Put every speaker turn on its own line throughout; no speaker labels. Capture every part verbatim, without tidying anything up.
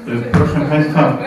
Proszę Państwa,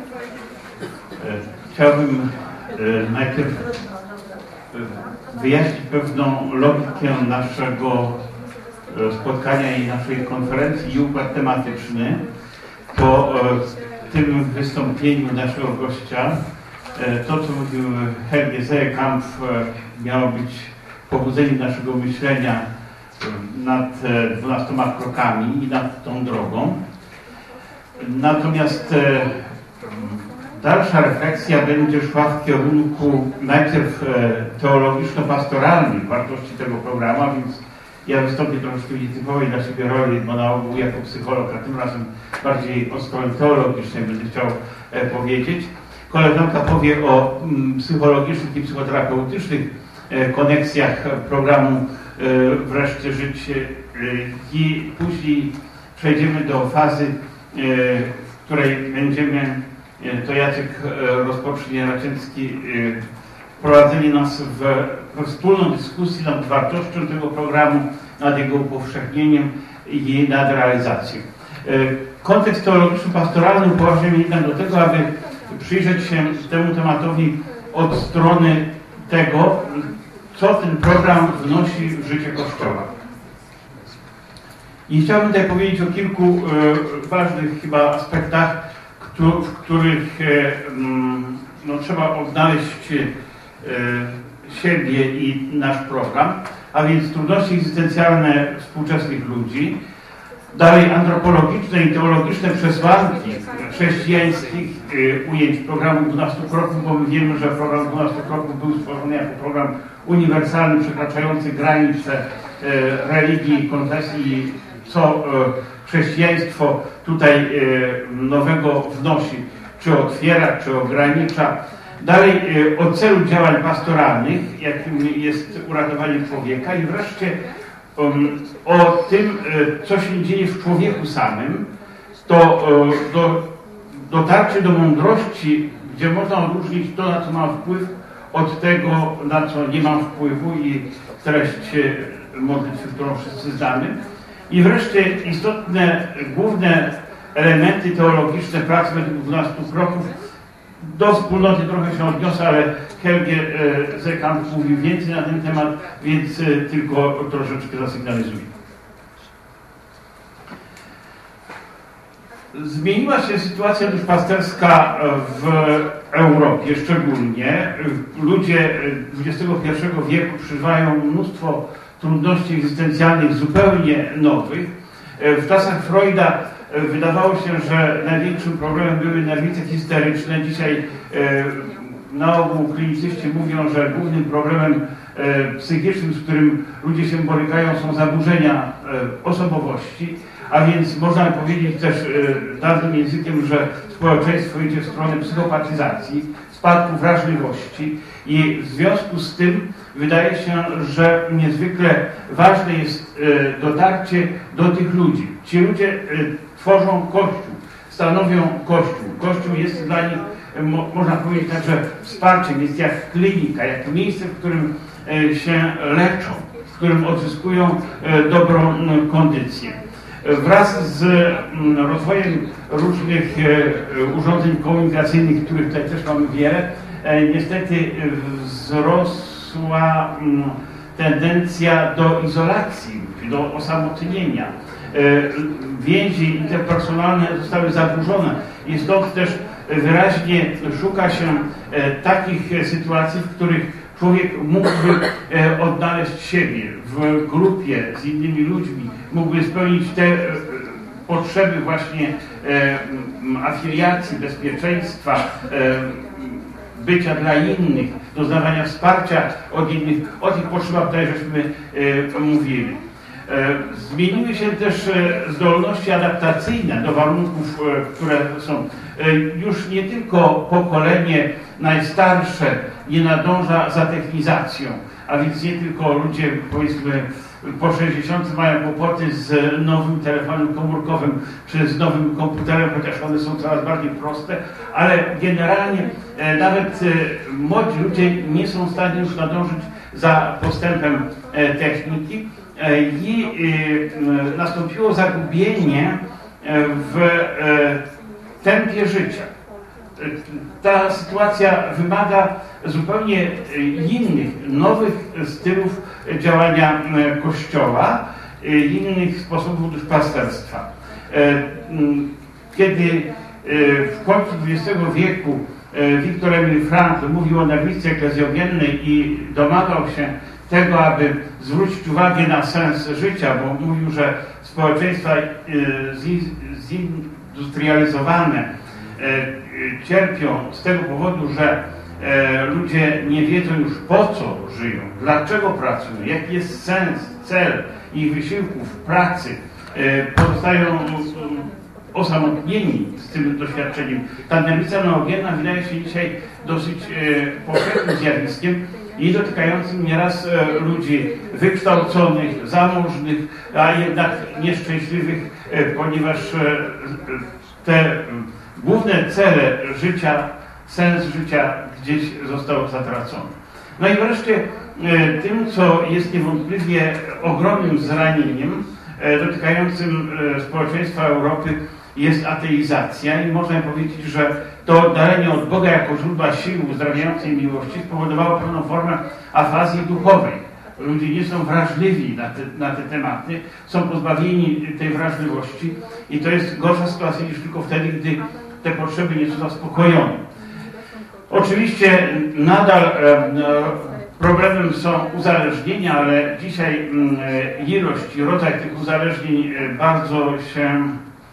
chciałbym najpierw wyjaśnić pewną logikę naszego spotkania i naszej konferencji i układ tematyczny. Po tym wystąpieniu naszego gościa, to co mówił Helge Seekamp, miało być pobudzeniem naszego myślenia nad dwunastoma krokami i nad tą drogą. Natomiast dalsza refleksja będzie szła w kierunku najpierw teologiczno-pastoralnych wartości tego programu, a więc ja wystąpię troszeczkę w nietypowej dla siebie roli monologu jako psycholog, a tym razem bardziej o stronie teologicznej będę chciał powiedzieć. Koleżanka powie o psychologicznych i psychoterapeutycznych koneksjach programu Wreszcie Życie i później przejdziemy do fazy, w której będziemy, to Jacek rozpocznie Raczyński, wprowadzenie nas w, w wspólną dyskusję nad wartością tego programu, nad jego upowszechnieniem i nad realizacją. Kontekst teologiczno-pastoralny upoważnia mnie jednak do tego, aby przyjrzeć się temu tematowi od strony tego, co ten program wnosi w życie Kościoła. I chciałbym tutaj powiedzieć o kilku e, ważnych chyba aspektach, któ w których e, no, trzeba odnaleźć e, siebie i nasz program, a więc trudności egzystencjalne współczesnych ludzi, dalej antropologiczne i teologiczne przesłanki chrześcijańskich e, ujęć programu dwunastu kroków, bo my wiemy, że program dwunastu kroków był stworzony jako program uniwersalny, przekraczający granice e, religii, konfesji, co chrześcijaństwo tutaj nowego wnosi, czy otwiera, czy ogranicza. Dalej o celu działań pastoralnych, jakim jest uratowanie człowieka, i wreszcie o tym, co się dzieje w człowieku samym, to do, dotarcie do mądrości, gdzie można odróżnić to, na co mam wpływ, od tego, na co nie mam wpływu, i treść modlitwy, którą wszyscy znamy. I wreszcie istotne, główne elementy teologiczne pracy według dwunastu kroków. Do wspólnoty trochę się odniosę, ale Helge Seekamp mówił więcej na ten temat, więc tylko troszeczkę zasygnalizuję. Zmieniła się sytuacja duszpasterska w Europie szczególnie. Ludzie dwudziestego pierwszego wieku przeżywają mnóstwo trudności egzystencjalnych zupełnie nowych. W czasach Freuda wydawało się, że największym problemem były nerwice histeryczne. Dzisiaj na ogół klinicyści mówią, że głównym problemem psychicznym, z którym ludzie się borykają, są zaburzenia osobowości, a więc można powiedzieć też dawnym językiem, że społeczeństwo idzie w stronę psychopatyzacji, spadku wrażliwości, i w związku z tym wydaje się, że niezwykle ważne jest dotarcie do tych ludzi. Ci ludzie tworzą Kościół, stanowią Kościół. Kościół jest dla nich, można powiedzieć także, wsparciem, jest jak klinika, jak miejsce, w którym się leczą, w którym odzyskują dobrą kondycję. Wraz z rozwojem różnych urządzeń komunikacyjnych, których tutaj też mamy wiele, niestety wzrosła tendencja do izolacji, do osamotnienia. Więzi interpersonalne zostały zaburzone i stąd też wyraźnie szuka się takich sytuacji, w których człowiek mógłby odnaleźć siebie w grupie z innymi ludźmi, mógłby spełnić te potrzeby właśnie afiliacji, bezpieczeństwa, bycia dla innych, doznawania wsparcia od innych. O tych potrzebach tutaj żeśmy mówili. Zmieniły się też zdolności adaptacyjne do warunków, które są. Już nie tylko pokolenie najstarsze nie nadąża za technizacją, a więc nie tylko ludzie, powiedzmy, po sześćdziesiątce mają kłopoty z nowym telefonem komórkowym czy z nowym komputerem, chociaż one są coraz bardziej proste, ale generalnie e, nawet e, młodzi ludzie nie są w stanie już nadążyć za postępem e, techniki e, i e, nastąpiło zagubienie w e, tempie życia. Ta sytuacja wymaga zupełnie innych, nowych stylów działania Kościoła, innych sposobów duszpasterstwa. Kiedy w końcu dwudziestego wieku Viktor Emil Frankl mówił o nerwicy eklezjogennej i domagał się tego, aby zwrócić uwagę na sens życia, bo mówił, że społeczeństwa zindustrializowane cierpią z tego powodu, że ludzie nie wiedzą już, po co żyją, dlaczego pracują, jaki jest sens, cel ich wysiłków, pracy. Pozostają osamotnieni z tym doświadczeniem. Ta nerwica neogenna wydaje się dzisiaj dosyć powszechnym zjawiskiem i dotykającym nieraz ludzi wykształconych, zamożnych, a jednak nieszczęśliwych, ponieważ te główne cele życia, sens życia gdzieś został zatracony. No i wreszcie tym, co jest niewątpliwie ogromnym zranieniem dotykającym społeczeństwa Europy, jest ateizacja i można powiedzieć, że to oddalenie od Boga jako źródła siły uzdrawiającej miłości spowodowało pewną formę afazji duchowej. Ludzie nie są wrażliwi na te, na te tematy, są pozbawieni tej wrażliwości i to jest gorsza sytuacja niż tylko wtedy, gdy te potrzeby nie są zaspokojone. Oczywiście nadal e, problemem są uzależnienia, ale dzisiaj e, ilość i rodzaj tych uzależnień e, bardzo się e,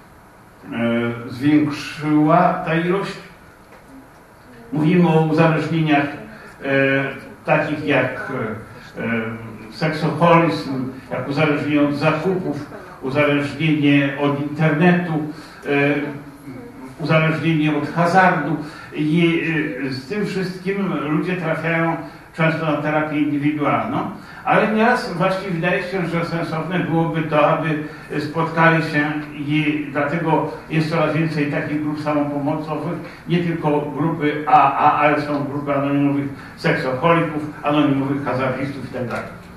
zwiększyła, ta ilość. Mówimy o uzależnieniach e, takich jak e, seksoholizm, jak uzależnienie od zakupów, uzależnienie od internetu, e, uzależnienie od hazardu i z tym wszystkim ludzie trafiają często na terapię indywidualną, ale nieraz właśnie wydaje się, że sensowne byłoby to, aby spotkali się i dlatego jest coraz więcej takich grup samopomocowych, nie tylko grupy A A, ale są grupy anonimowych seksoholików, anonimowych hazardistów itd.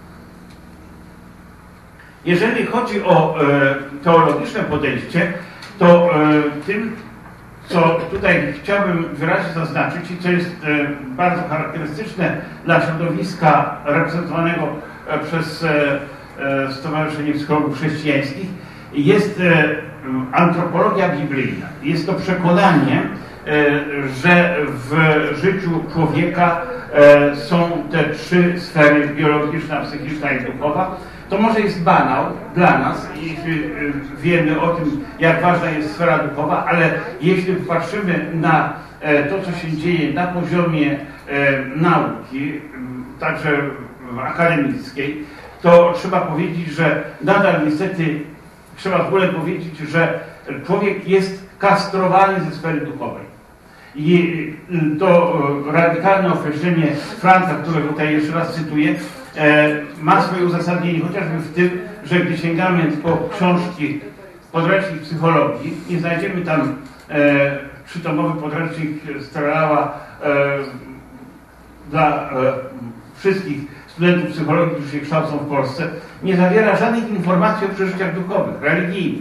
Jeżeli chodzi o e, teologiczne podejście, to e, tym, co tutaj chciałbym wyraźnie zaznaczyć i co jest e, bardzo charakterystyczne dla środowiska reprezentowanego e, przez e, e, Stowarzyszenie Psychologów Chrześcijańskich, jest e, antropologia biblijna. Jest to przekonanie, e, że w życiu człowieka e, są te trzy sfery: biologiczna, psychiczna i duchowa. To może jest banał dla nas, jeśli wiemy o tym, jak ważna jest sfera duchowa, ale jeśli patrzymy na to, co się dzieje na poziomie nauki, także akademickiej, to trzeba powiedzieć, że nadal niestety trzeba w ogóle powiedzieć, że człowiek jest kastrowany ze sfery duchowej. I to radykalne określenie Frankla, które tutaj jeszcze raz cytuję, ma swoje uzasadnienie chociażby w tym, że gdy sięgamy po książki, podręcznik psychologii, nie znajdziemy tam e, trzytomowy podręcznik Strelała e, dla e, wszystkich studentów psychologii, którzy się kształcą w Polsce, nie zawiera żadnych informacji o przeżyciach duchowych, religijnych.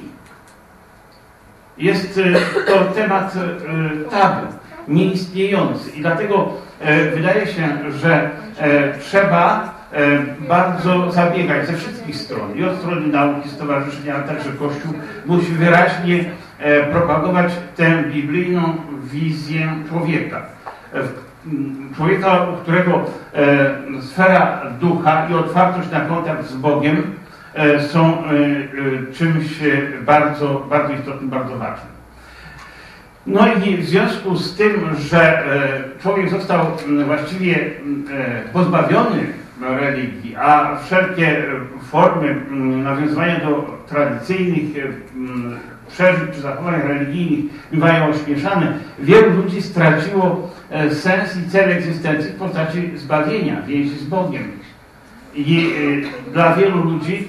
Jest e, to temat e, tabu, nieistniejący i dlatego e, wydaje się, że e, trzeba bardzo zabiegać ze wszystkich stron, i od strony nauki, stowarzyszenia, ale także Kościół musi wyraźnie propagować tę biblijną wizję człowieka. Człowieka, u którego sfera ducha i otwartość na kontakt z Bogiem są czymś bardzo, bardzo istotnym, bardzo ważnym. No i w związku z tym, że człowiek został właściwie pozbawiony religii, a wszelkie formy nawiązywania do tradycyjnych przeżyć czy zachowań religijnych bywają ośmieszane, wielu ludzi straciło sens i cel egzystencji w postaci zbawienia, więzi z Bogiem. I dla wielu ludzi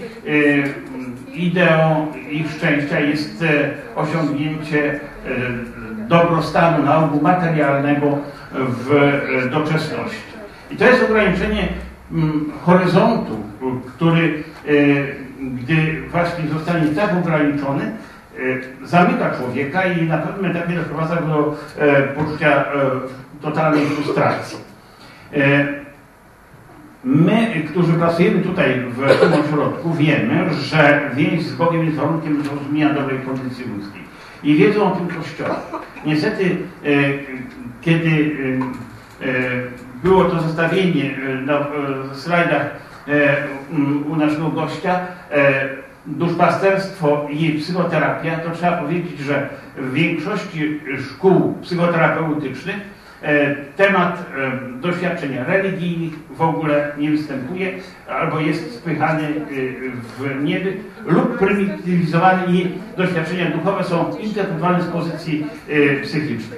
ideą ich szczęścia jest osiągnięcie dobrostanu na ogół materialnego w doczesności. I to jest ograniczenie horyzontu, który, gdy właśnie zostanie tak ograniczony, zamyka człowieka i na pewnym etapie doprowadza go do poczucia totalnej frustracji. My, którzy pracujemy tutaj w tym ośrodku, wiemy, że więź z Bogiem jest warunkiem zrozumienia dobrej kondycji ludzkiej. I wiedzą o tym Kościele. Niestety, kiedy było to zestawienie na slajdach u naszego gościa, duszpasterstwo i psychoterapia, to trzeba powiedzieć, że w większości szkół psychoterapeutycznych temat doświadczenia religijnych w ogóle nie występuje albo jest spychany w niebyt lub prymitywizowany i doświadczenia duchowe są interpretowane z pozycji psychicznej.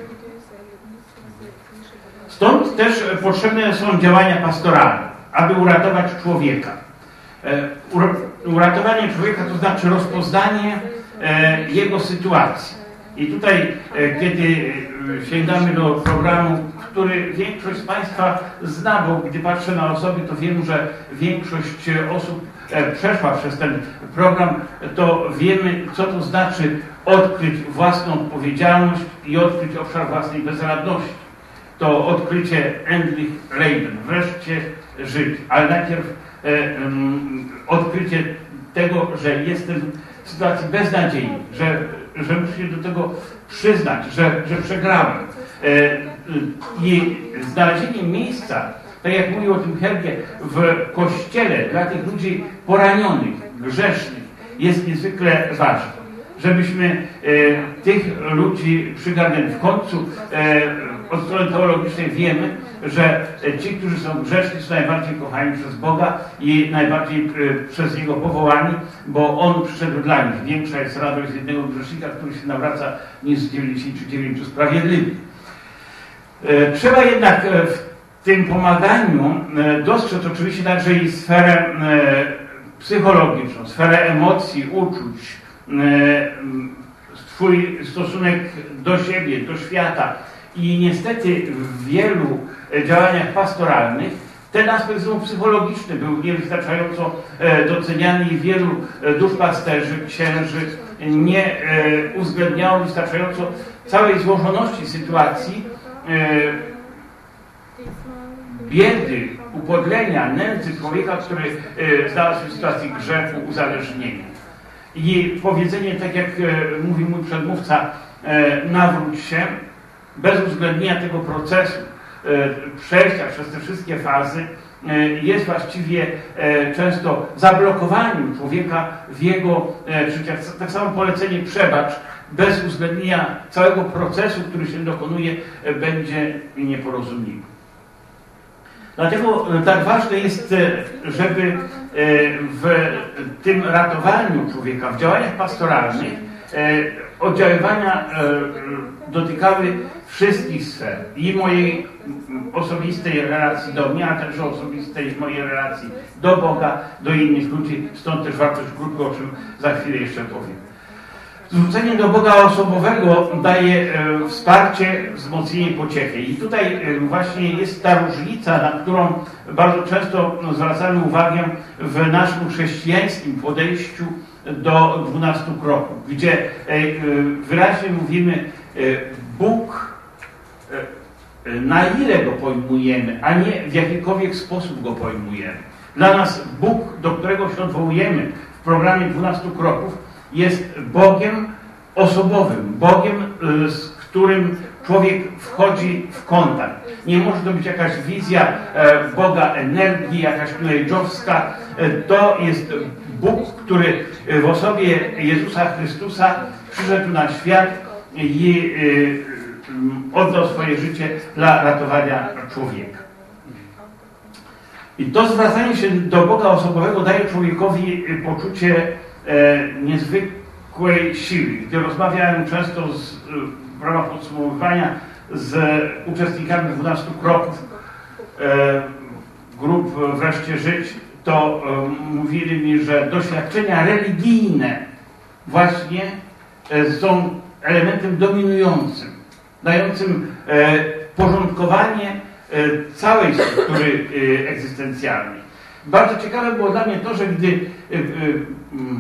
Stąd też potrzebne są działania pastoralne, aby uratować człowieka. Uratowanie człowieka to znaczy rozpoznanie jego sytuacji. I tutaj, kiedy sięgamy do programu, który większość z Państwa zna, bo gdy patrzę na osoby, to wiem, że większość osób przeszła przez ten program, to wiemy, co to znaczy odkryć własną odpowiedzialność i odkryć obszar własnej bezradności. To odkrycie endlich leben, wreszcie żyć, ale najpierw e, um, odkrycie tego, że jestem w sytuacji beznadziei, że, że muszę się do tego przyznać, że, że przegrałem. E, I znalezienie miejsca, tak jak mówił o tym Helge, w Kościele dla tych ludzi poranionych, grzesznych jest niezwykle ważne. Żebyśmy e, tych ludzi przygarnęli. W końcu e, od strony teologicznej wiemy, że ci, którzy są grzeszni, są najbardziej kochani przez Boga i najbardziej e, przez Jego powołani, bo On przyszedł dla nich. Większa jest radość z jednego grzesznika, który się nawraca, niż z dziewięćdziesięciu dziewięciu sprawiedliwych. E, trzeba jednak e, w tym pomaganiu e, dostrzec oczywiście także i sferę e, psychologiczną, sferę emocji, uczuć, swój stosunek do siebie, do świata. I niestety w wielu działaniach pastoralnych ten aspekt psychologiczny był niewystarczająco doceniany i wielu duszpasterzy, księży nie uwzględniało wystarczająco całej złożoności sytuacji biedy, upodlenia, nędzy człowieka, który znalazł się w sytuacji grzechu, uzależnienia. I powiedzenie, tak jak e, mówił mój przedmówca, e, nawróć się, bez uwzględnienia tego procesu e, przejścia przez te wszystkie fazy e, jest właściwie e, często zablokowaniem człowieka w jego e, życiu. Tak samo polecenie przebacz, bez uwzględnienia całego procesu, który się dokonuje, e, będzie nieporozumieniem. Dlatego tak ważne jest, żeby w tym ratowaniu człowieka, w działaniach pastoralnych oddziaływania dotykały wszystkich sfer. I mojej osobistej relacji do mnie, a także osobistej mojej relacji do Boga, do innych ludzi. Stąd też wartość grupy, o czym za chwilę jeszcze powiem. Zwrócenie do Boga osobowego daje e, wsparcie, wzmocnienie, pociechy. I tutaj e, właśnie jest ta różnica, na którą bardzo często no, zwracamy uwagę w naszym chrześcijańskim podejściu do dwunastu kroków, gdzie e, e, wyraźnie mówimy, e, Bóg, e, na ile go pojmujemy, a nie w jakikolwiek sposób go pojmujemy. Dla nas Bóg, do którego się odwołujemy w programie dwunastu kroków, jest Bogiem osobowym, Bogiem, z którym człowiek wchodzi w kontakt. Nie może to być jakaś wizja Boga energii, jakaś newidżowska. To jest Bóg, który w osobie Jezusa Chrystusa przyszedł na świat i oddał swoje życie dla ratowania człowieka. I to zwracanie się do Boga osobowego daje człowiekowi poczucie E, niezwykłej siły. Gdy rozmawiałem często z, w ramach podsumowywania z uczestnikami dwunastu kroków e, grup Wreszcie Żyć, to e, mówili mi, że doświadczenia religijne właśnie e, są elementem dominującym, dającym e, porządkowanie e, całej struktury e, egzystencjalnej. Bardzo ciekawe było dla mnie to, że gdy e, e,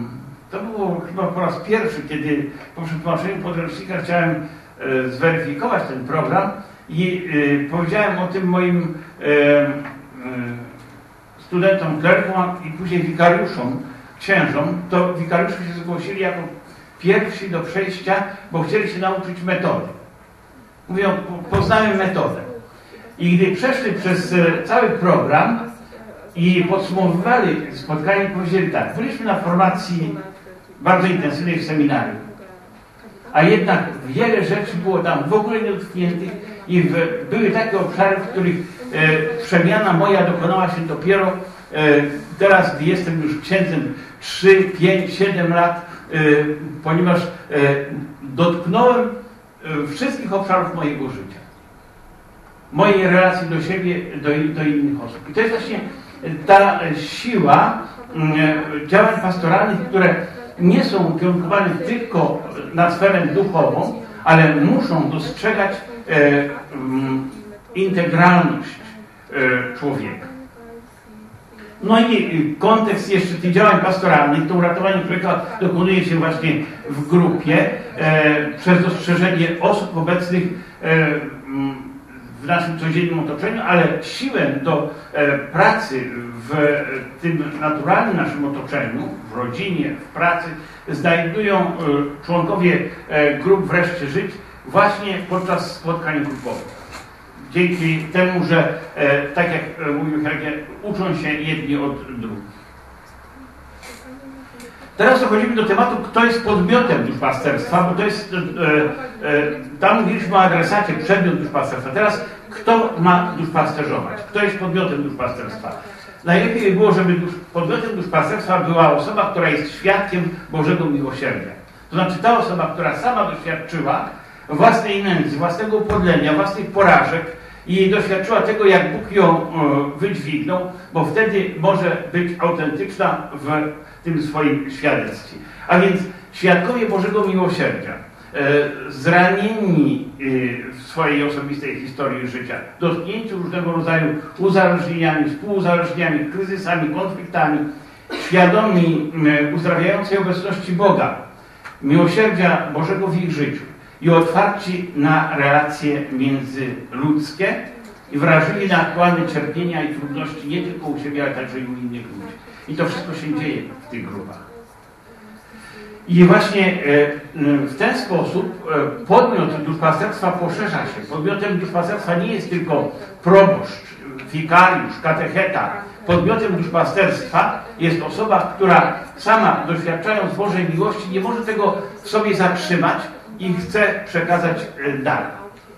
to było chyba po raz pierwszy, kiedy po przetłumaczeniu podręcznika chciałem e, zweryfikować ten program i e, powiedziałem o tym moim e, e, studentom klerkom i później wikariuszom, księżom, to wikariusze się zgłosili jako pierwsi do przejścia, bo chcieli się nauczyć metody. Mówią, poznałem metodę. I gdy przeszli przez cały program i podsumowywali spotkanie, powiedzieli tak, byliśmy na formacji bardzo intensywnej w seminarium, a jednak wiele rzeczy było tam w ogóle niedotkniętych i w, były takie obszary, w których e, przemiana moja dokonała się dopiero e, teraz, gdy jestem już księdzem trzy, pięć, siedem lat, e, ponieważ e, dotknąłem e, wszystkich obszarów mojego życia. Mojej relacji do siebie, do, do innych osób. I to jest właśnie ta siła e, działań pastoralnych, które nie są ukierunkowane tylko na sferę duchową, ale muszą dostrzegać e, um, integralność e, człowieka. No i kontekst jeszcze tych działań pastoralnych, to uratowanie człowieka dokonuje się właśnie w grupie e, przez dostrzeżenie osób obecnych e, w naszym codziennym otoczeniu, ale siłę do e, pracy w tym naturalnym naszym otoczeniu, w rodzinie, w pracy, znajdują e, członkowie e, grup Wreszcie Żyć właśnie podczas spotkań grupowych. Dzięki temu, że e, tak jak e, mówił Helge, uczą się jedni od drugich. Teraz dochodzimy do tematu, kto jest podmiotem duszpasterstwa, bo to jest, e, e, tam mówiliśmy o adresacie, przedmiot duszpasterstwa. Teraz kto ma duszpasterzować? Kto jest podmiotem duszpasterstwa? Najlepiej by było, żeby dusz, podmiotem duszpasterstwa była osoba, która jest świadkiem Bożego miłosierdzia. To znaczy ta osoba, która sama doświadczyła własnej nędzy, własnego upodlenia, własnych porażek i doświadczyła tego, jak Bóg ją e, wydźwignął, bo wtedy może być autentyczna w tym swoim świadectwie. A więc świadkowie Bożego miłosierdzia, e, zranieni e, w swojej osobistej historii życia, dotknięci różnego rodzaju uzależnieniami, współuzależnieniami, kryzysami, konfliktami, świadomi e, uzdrawiającej obecności Boga, miłosierdzia Bożego w ich życiu i otwarci na relacje międzyludzkie i wrażliwi na aktualne cierpienia i trudności nie tylko u siebie, ale także i u innych ludzi. I to wszystko się dzieje w tych grupach. I właśnie w ten sposób podmiot duszpasterstwa poszerza się. Podmiotem duszpasterstwa nie jest tylko proboszcz, wikariusz, katecheta. Podmiotem duszpasterstwa jest osoba, która sama, doświadczając Bożej miłości, nie może tego w sobie zatrzymać i chce przekazać dalej.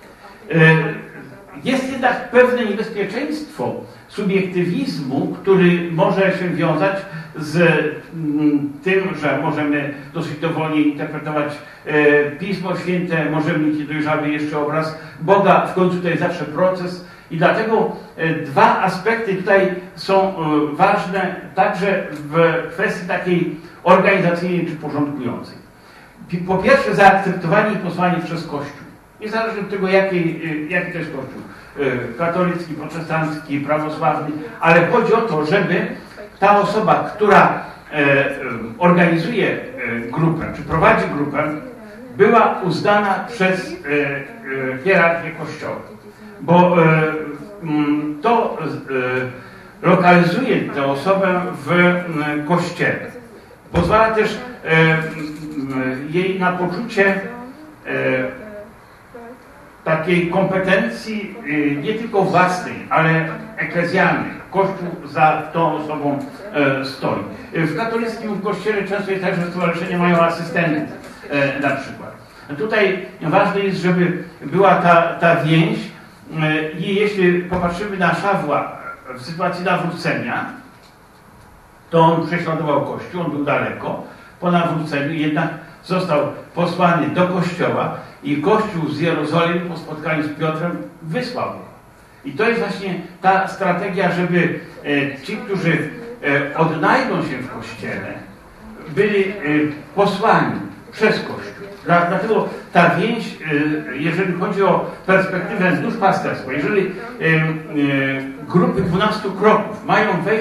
Jest jednak pewne niebezpieczeństwo subiektywizmu, który może się wiązać z tym, że możemy dosyć dowolnie interpretować Pismo Święte, możemy mieć dojrzały jeszcze obraz Boga, w końcu to jest zawsze proces i dlatego dwa aspekty tutaj są ważne także w kwestii takiej organizacyjnej czy porządkującej. Po pierwsze, zaakceptowanie i posłanie przez Kościół. Niezależnie od tego, jaki, jaki to jest Kościół. Katolicki, protestancki, prawosławny, ale chodzi o to, żeby ta osoba, która e, organizuje grupę, czy prowadzi grupę, była uznana przez e, e, hierarchię Kościoła. Bo e, to e, lokalizuje tę osobę w e, Kościele. Pozwala też e, e, jej na poczucie e, takiej kompetencji nie tylko własnej, ale eklezjalnej. Kościół za tą osobą e, stoi. W katolickim kościele często jest tak, że stowarzyszenia mają asystentów e, na przykład. Tutaj ważne jest, żeby była ta, ta więź e, i jeśli popatrzymy na Szawła w sytuacji nawrócenia, to on prześladował Kościół, on był daleko. Po nawróceniu jednak został posłany do Kościoła i Kościół z Jerozolimy po spotkaniu z Piotrem wysłał go. I to jest właśnie ta strategia, żeby e, ci, którzy e, odnajdą się w Kościele, byli e, posłani przez Kościół. Dla, dlatego ta więź, e, jeżeli chodzi o perspektywę duszpasterstwa, jeżeli e, e, grupy dwunastu kroków mają wejść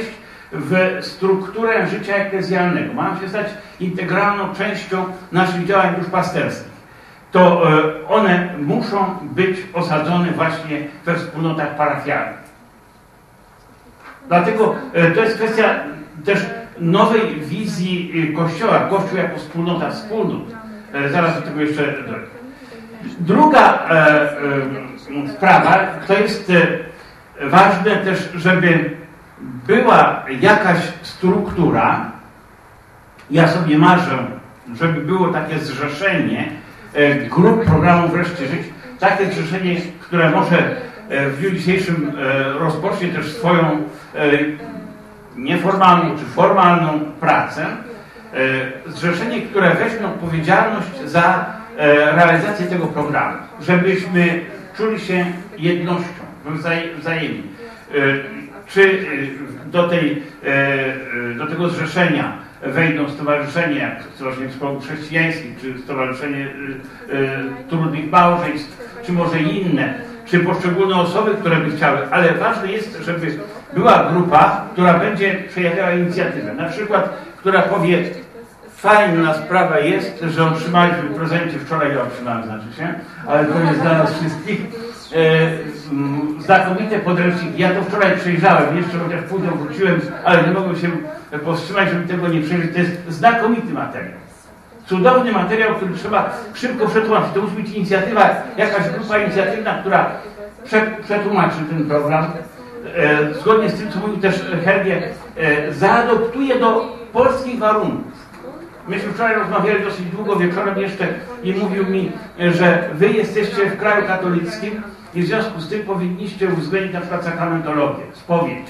w strukturę życia eklezjalnego, mają się stać integralną częścią naszych działań duszpasterskich, to one muszą być osadzone właśnie we wspólnotach parafialnych. Dlatego to jest kwestia też nowej wizji Kościoła, Kościół jako wspólnota wspólnot. Zaraz do tego jeszcze dojdę. Druga sprawa to jest ważne też, żeby była jakaś struktura. Ja sobie marzę, żeby było takie zrzeszenie grup programu Wreszcie Żyć. Takie zrzeszenie, które może w dniu dzisiejszym rozpocznie też swoją nieformalną czy formalną pracę. Zrzeszenie, które weźmie odpowiedzialność za realizację tego programu. Żebyśmy czuli się jednością, wzajemnie. Czy do, tej, do tego zrzeszenia wejdą stowarzyszenia, jak Stowarzyszenie Zespołów Chrześcijańskich, czy Stowarzyszenie Trudnych Małżeństw, czy może inne, czy poszczególne osoby, które by chciały, ale ważne jest, żeby była grupa, która będzie przejawiała inicjatywę. Na przykład, która powie, fajna sprawa jest, że otrzymaliśmy w prezencie, wczoraj ja otrzymałem, znaczy się, ale to jest dla nas wszystkich, e, znakomite podręczniki. Ja to wczoraj przejrzałem, jeszcze chociaż późno wróciłem, ale nie mogłem się powstrzymać, żeby tego nie przejrzeć. To jest znakomity materiał. Cudowny materiał, który trzeba szybko przetłumaczyć. To musi być inicjatywa, jakaś grupa inicjatywna, która prze, przetłumaczy ten program. E, zgodnie z tym, co mówił też Helge, e, zaadoptuje do polskich warunków. Myśmy wczoraj rozmawiali dosyć długo wieczorem jeszcze i mówił mi, że wy jesteście w kraju katolickim i w związku z tym powinniście uwzględnić na przykład sakramentologię, spowiedź.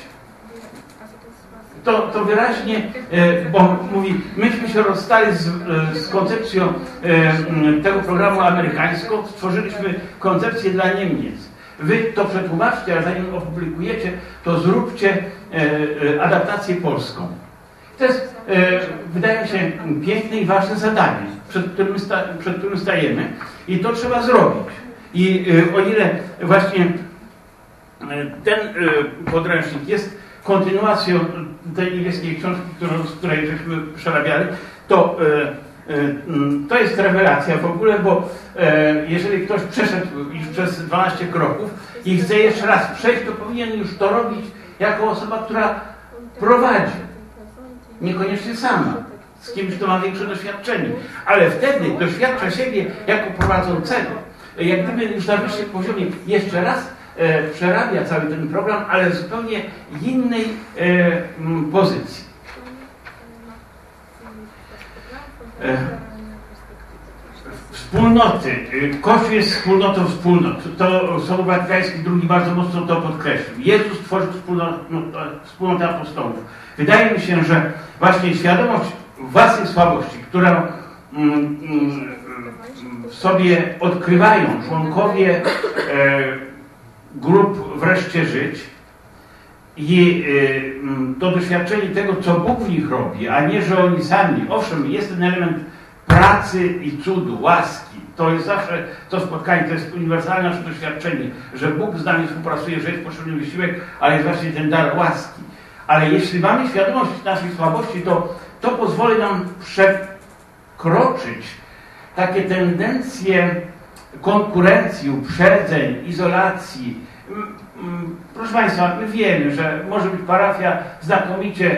To, to wyraźnie, bo mówi, myśmy się rozstali z, z koncepcją tego programu amerykańską, stworzyliśmy koncepcję dla Niemiec. Wy to przetłumaczcie, a zanim opublikujecie, to zróbcie adaptację polską. To jest, wydaje mi się, piękne i ważne zadanie, przed którym, sta, przed którym stajemy i to trzeba zrobić. I o ile właśnie ten podręcznik jest kontynuacją tej niebieskiej książki, którą, z której żeśmy przerabiali, to to jest rewelacja w ogóle, bo jeżeli ktoś przeszedł już przez dwanaście kroków i chce jeszcze raz przejść, to powinien już to robić jako osoba, która prowadzi. Niekoniecznie sama, z kimś, kto ma większe doświadczenie, ale wtedy doświadcza siebie jako prowadzącego. Jak gdyby już na wyższym poziomie jeszcze raz e, przerabia cały ten program, ale w zupełnie innej e, m, pozycji. E, wspólnoty. Kościół jest wspólnotą wspólnot. To Sobór Watykański drugi bardzo mocno to podkreślił. Jezus stworzył wspólnotę, wspólnotę apostołów. Wydaje mi się, że właśnie świadomość własnej słabości, którą w sobie odkrywają członkowie grup Wreszcie Żyć i to doświadczenie tego, co Bóg w nich robi, a nie, że oni sami. Owszem, jest ten element pracy i cudu, łaski. To jest zawsze to spotkanie, to jest uniwersalne nasze doświadczenie, że Bóg z nami współpracuje, że jest potrzebny wysiłek, ale jest właśnie ten dar łaski. Ale jeśli mamy świadomość naszej słabości, to to pozwoli nam przekroczyć takie tendencje konkurencji, uprzedzeń, izolacji. Proszę Państwa, my wiemy, że może być parafia znakomicie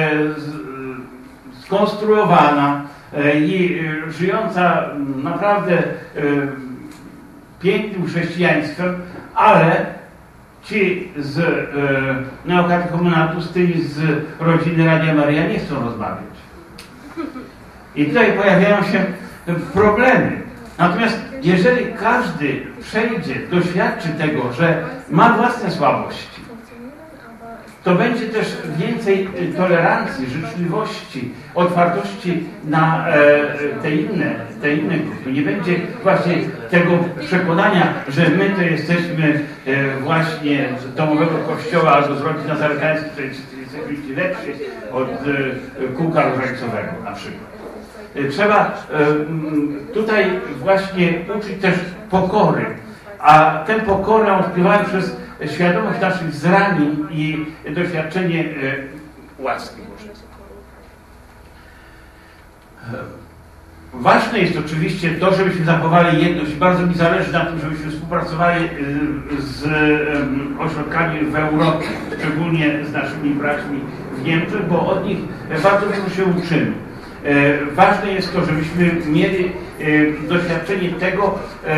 skonstruowana i żyjąca naprawdę pięknym chrześcijaństwem, ale ci z e, neokatechumenatu, z tymi z rodziny Radia Maryja nie chcą rozmawiać. I tutaj pojawiają się problemy. Natomiast jeżeli każdy przejdzie, doświadczy tego, że ma własne słabości, to będzie też więcej tolerancji, życzliwości, otwartości na e, te, inne, te inne grupy. Nie będzie właśnie tego przekonania, że my to jesteśmy e, właśnie z domowego kościoła albo z rodzin nazareńskich, to jesteśmy lepsi od e, kółka różańcowego na przykład. E, trzeba e, tutaj właśnie uczyć też pokory, a tę pokorę odkrywają przez świadomość naszych zranień i doświadczenie łaski Bożej. Ważne jest oczywiście to, żebyśmy zachowali jedność. Bardzo mi zależy na tym, żebyśmy współpracowali z ośrodkami w Europie, szczególnie z naszymi braćmi w Niemczech, bo od nich bardzo dużo się uczymy. Ważne jest to, żebyśmy mieli doświadczenie tego,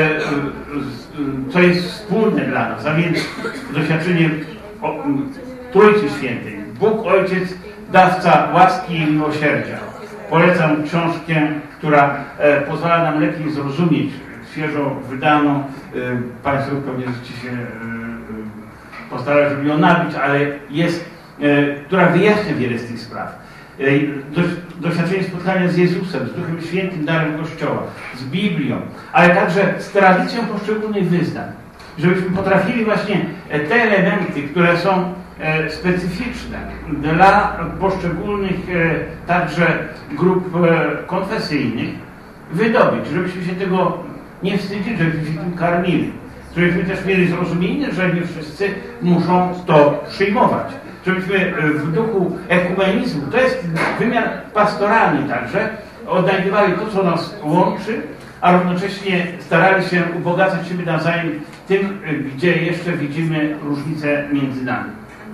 co jest wspólne dla nas, a więc doświadczenie Trójcy Świętej. Bóg Ojciec, dawca łaski i miłosierdzia. Polecam książkę, która pozwala nam lepiej zrozumieć świeżo wydaną. Państwo pewnie się postarali, żeby ją nabić, ale jest, która wyjaśnia wiele z tych spraw. Doświadczenie spotkania z Jezusem, z Duchem Świętym, darem Kościoła, z Biblią, ale także z tradycją poszczególnych wyznań. Żebyśmy potrafili właśnie te elementy, które są specyficzne dla poszczególnych także grup konfesyjnych wydobyć, żebyśmy się tego nie wstydzili, żebyśmy się tym karmili, żebyśmy też mieli zrozumienie, że nie wszyscy muszą to przyjmować, żebyśmy w duchu ekumenizmu, to jest wymiar pastoralny także, odnajdywali to, co nas łączy, a równocześnie starali się ubogacać siebie nawzajem tym, gdzie jeszcze widzimy różnice między nami.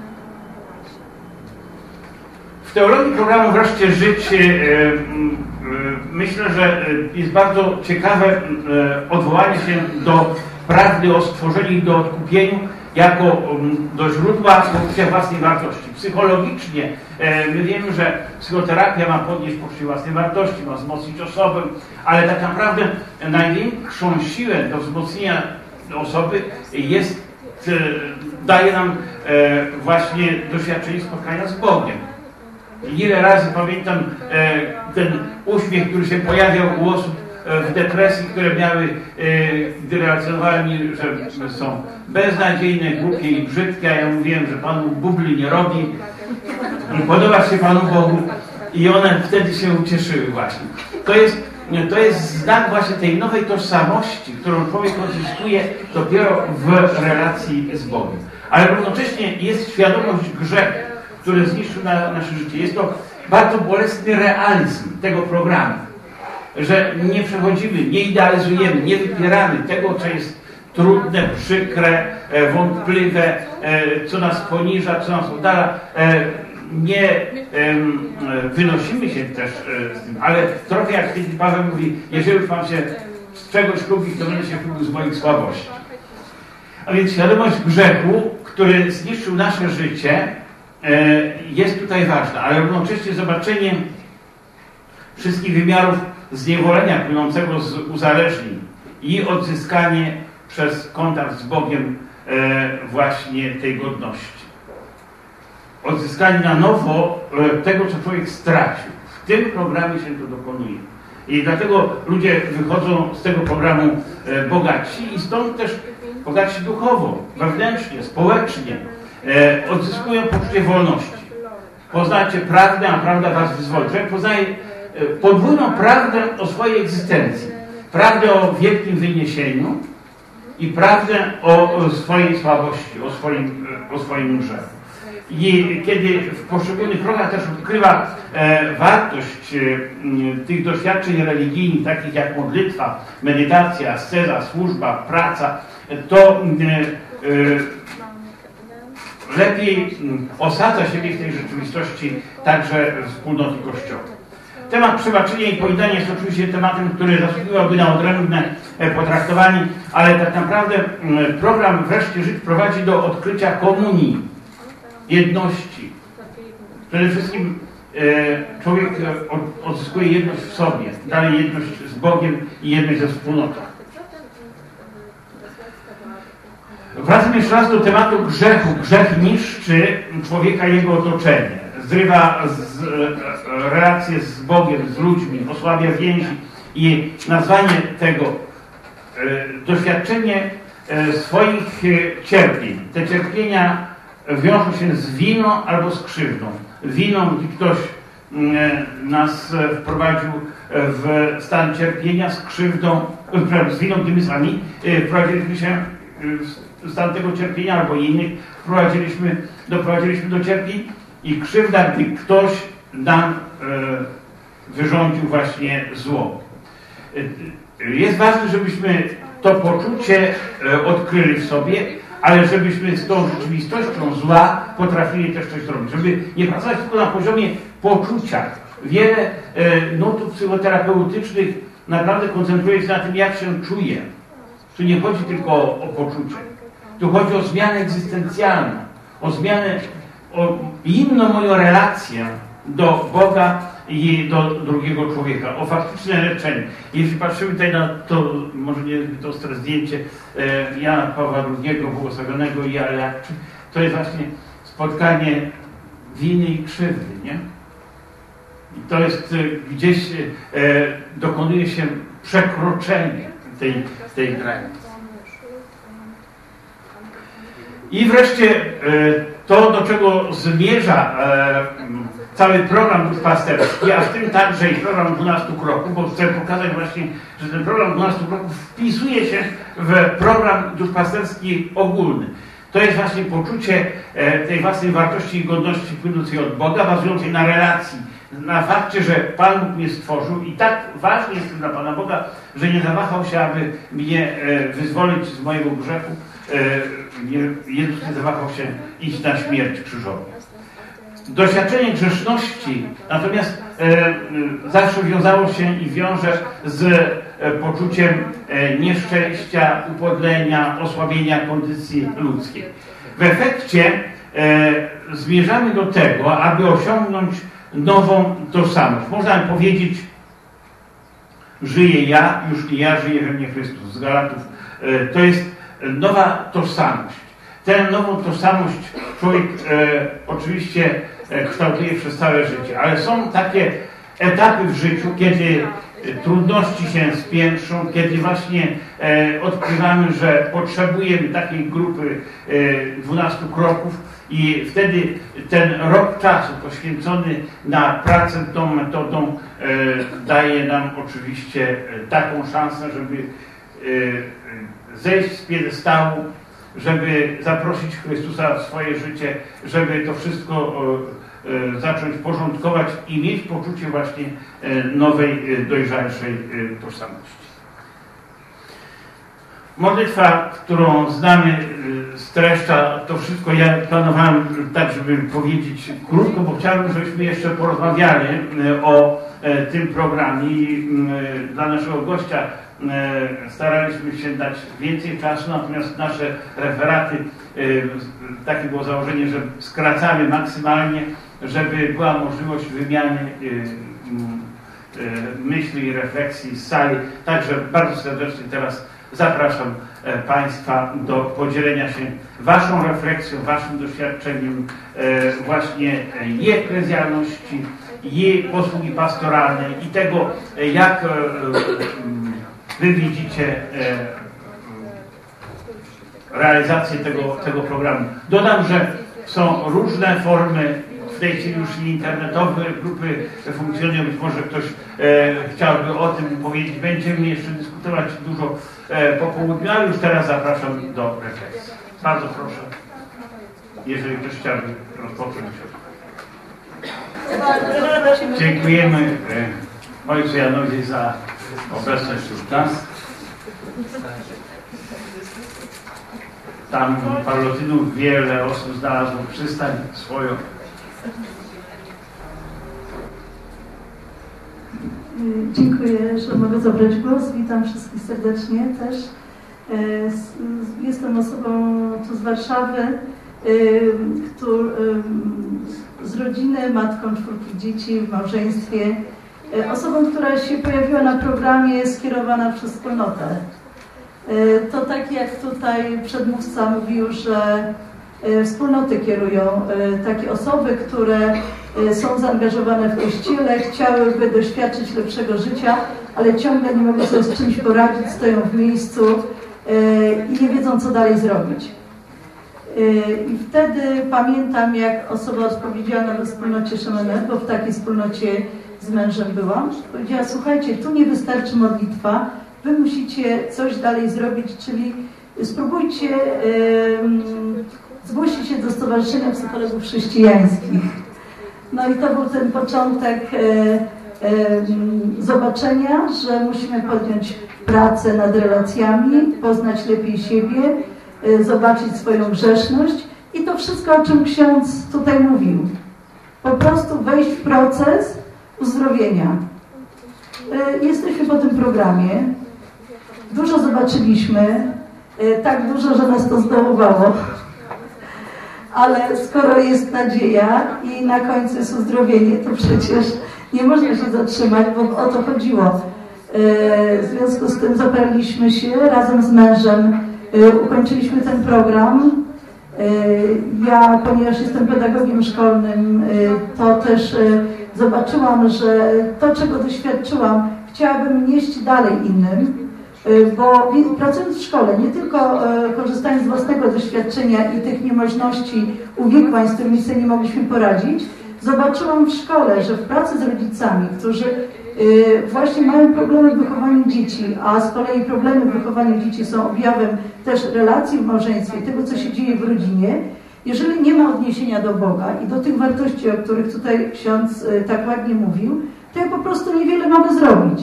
W teologii programu Wreszcie Żyć myślę, że jest bardzo ciekawe odwołanie się do prawdy o stworzeniu i do odkupieniu jako do źródła poczucia własnej wartości. Psychologicznie my wiemy, że psychoterapia ma podnieść poczucie własnej wartości, ma wzmocnić osobę, ale tak naprawdę największą siłę do wzmocnienia osoby jest, daje nam właśnie doświadczenie spotkania z Bogiem. Ile razy pamiętam e, ten uśmiech, który się pojawiał u osób e, w depresji, które miały, e, gdy relacjonowałem mi, że są beznadziejne, głupie i brzydkie, a ja mówiłem, że Panu bubli nie robi, podoba się Panu Bogu i one wtedy się ucieszyły właśnie. To jest, to jest znak właśnie tej nowej tożsamości, którą człowiek odzyskuje dopiero w relacji z Bogiem. Ale równocześnie jest świadomość grzechu, który zniszczył na, nasze życie. Jest to bardzo bolesny realizm tego programu, że nie przechodzimy, nie idealizujemy, nie wypieramy tego, co jest trudne, przykre, wątpliwe, co nas poniża, co nas oddala. Nie wynosimy się też z tym, ale trochę jak święty Paweł mówi, jeżeli już mam się z czegoś lubić, to będę się lubił z moich słabości. A więc świadomość grzechu, który zniszczył nasze życie, jest tutaj ważne, ale równocześnie zobaczenie wszystkich wymiarów zniewolenia płynącego z uzależnień i odzyskanie przez kontakt z Bogiem właśnie tej godności. Odzyskanie na nowo tego, co człowiek stracił. W tym programie się to dokonuje. I dlatego ludzie wychodzą z tego programu bogaci i stąd też bogaci duchowo, wewnętrznie, społecznie. E, odzyskują poczucie wolności. Poznacie prawdę, a prawda was wyzwoli. Człowiek poznaje e, podwójną prawdę o swojej egzystencji. Prawdę o wielkim wyniesieniu i prawdę o, o swojej słabości, o swoim, o swoim grzechu. I kiedy w poszczególnych krokach też odkrywa e, wartość e, tych doświadczeń religijnych, takich jak modlitwa, medytacja, asceza, służba, praca, to e, e, lepiej osadza siebie w tej rzeczywistości także wspólnoty Kościoła. Temat przebaczenia i pojednania jest oczywiście tematem, który zasługiwałby na odrębne potraktowanie, ale tak naprawdę program Wreszcie Żyć prowadzi do odkrycia komunii, jedności. Przede wszystkim człowiek odzyskuje jedność w sobie, dalej jedność z Bogiem i jedność ze wspólnotą. Wracam jeszcze raz do tematu grzechu. Grzech niszczy człowieka i jego otoczenie. Zrywa z, relacje z Bogiem, z ludźmi, osłabia więzi i nazwanie tego e, doświadczenie e, swoich e, cierpień. Te cierpienia wiążą się z winą albo z krzywdą. Winą, gdy ktoś e, nas wprowadził w stan cierpienia, z krzywdą, e, z winą, gdy my sami e, wprowadziliśmy się w stan tego cierpienia albo innych wprowadziliśmy, doprowadziliśmy do cierpień i krzywda, gdy ktoś nam wyrządził właśnie zło. Jest ważne, żebyśmy to poczucie odkryli w sobie, ale żebyśmy z tą rzeczywistością zła potrafili też coś zrobić. Żeby nie pracować tylko na poziomie poczucia. Wiele nutów psychoterapeutycznych naprawdę koncentruje się na tym, jak się czuje. Tu nie chodzi tylko o, o poczucie. Tu chodzi o zmianę egzystencjalną, o zmianę, o inną moją relację do Boga i do drugiego człowieka, o faktyczne leczenie. Jeśli patrzymy tutaj na to, może nie to ostre zdjęcie e, Jana Pawła drugiego, błogosławionego i ale to jest właśnie spotkanie winy i krzywdy, nie? I to jest e, gdzieś e, dokonuje się przekroczenie tej, tej granicy. I wreszcie e, to, do czego zmierza e, cały program duszpasterski, a w tym także i program dwunastu kroków, bo chcę pokazać właśnie, że ten program dwunastu kroków wpisuje się w program duszpasterski ogólny. To jest właśnie poczucie e, tej własnej wartości i godności płynącej od Boga, bazującej na relacji, na fakcie, że Pan Bóg mnie stworzył i tak ważny jestem dla Pana Boga, że nie zawahał się, aby mnie e, wyzwolić z mojego grzechu. E, Jezus nie zawahał się iść na śmierć krzyżową. Doświadczenie grzeszności natomiast e, zawsze wiązało się i wiąże z e, poczuciem e, nieszczęścia, upodlenia, osłabienia kondycji ludzkiej. W efekcie e, zmierzamy do tego, aby osiągnąć nową tożsamość. Można powiedzieć, żyję ja, już nie ja, żyje we mnie Chrystus. Z Galatów e, to jest nowa tożsamość. Tę nową tożsamość człowiek e, oczywiście e, kształtuje przez całe życie, ale są takie etapy w życiu, kiedy e, trudności się spiętrzą, kiedy właśnie e, odkrywamy, że potrzebujemy takiej grupy e, dwunastu kroków i wtedy ten rok czasu poświęcony na pracę tą metodą e, daje nam oczywiście e, taką szansę, żeby e, zejść z piedestału, żeby zaprosić Chrystusa w swoje życie, żeby to wszystko e, e, zacząć porządkować i mieć poczucie właśnie e, nowej, e, dojrzalszej e, tożsamości. Modlitwa, którą znamy, e, streszcza to wszystko. Ja planowałem tak, żeby powiedzieć krótko, bo chciałbym, żebyśmy jeszcze porozmawiali e, o e, tym programie i e, dla naszego gościa staraliśmy się dać więcej czasu, natomiast nasze referaty, takie było założenie, że skracamy maksymalnie, żeby była możliwość wymiany myśli i refleksji z sali. Także bardzo serdecznie teraz zapraszam Państwa do podzielenia się Waszą refleksją, Waszym doświadczeniem właśnie jej eklezjalności, jej posługi pastoralnej i tego, jak Wy widzicie e, realizację tego, tego programu. Dodam, że są różne formy, w tej chwili już internetowe grupy funkcjonują, być może ktoś e, chciałby o tym powiedzieć. Będziemy jeszcze dyskutować dużo e, po południu, ale już teraz zapraszam do refleksji. Bardzo proszę, jeżeli ktoś chciałby rozpocząć. Dziękujemy e, Ojcu Janowi za obecność wśród nas. Tam Palotynów wiele osób znalazło przystań swoją.
Dziękuję, że mogę zabrać głos. Witam wszystkich serdecznie też. Jestem osobą tu z Warszawy, z rodziny, matką czwórki dzieci, w małżeństwie. Osobą, która się pojawiła na programie skierowana przez wspólnotę. To tak jak tutaj przedmówca mówił, że wspólnoty kierują takie osoby, które są zaangażowane w Kościele, chciałyby doświadczyć lepszego życia, ale ciągle nie mogą sobie z czymś poradzić, stoją w miejscu i nie wiedzą, co dalej zrobić. I wtedy pamiętam, jak osoba odpowiedzialna we wspólnocie Szemene, bo w takiej wspólnocie z mężem byłam, powiedziała: słuchajcie, tu nie wystarczy modlitwa, wy musicie coś dalej zrobić, czyli spróbujcie yy, zgłosić się do Stowarzyszenia Psychologów Chrześcijańskich. No i to był ten początek e, e, zobaczenia, że musimy podjąć pracę nad relacjami, poznać lepiej siebie, e, zobaczyć swoją grzeszność i to wszystko, o czym ksiądz tutaj mówił. Po prostu wejść w proces uzdrowienia. E, jesteśmy po tym programie. Dużo zobaczyliśmy, e, tak dużo, że nas to zdołowało. Ale skoro jest nadzieja i na końcu jest uzdrowienie, to przecież nie można się zatrzymać, bo o to chodziło. W związku z tym zaparliśmy się razem z mężem, ukończyliśmy ten program. Ja, ponieważ jestem pedagogiem szkolnym, to też zobaczyłam, że to, czego doświadczyłam, chciałabym nieść dalej innym. Bo pracując w szkole, nie tylko korzystając z własnego doświadczenia i tych niemożności uwikłań, z którymi sobie nie mogliśmy poradzić, zobaczyłam w szkole, że w pracy z rodzicami, którzy właśnie mają problemy w wychowaniu dzieci, a z kolei problemy w wychowaniu dzieci są objawem też relacji w małżeństwie, tego, co się dzieje w rodzinie, jeżeli nie ma odniesienia do Boga i do tych wartości, o których tutaj ksiądz tak ładnie mówił, to ja po prostu niewiele mamy zrobić.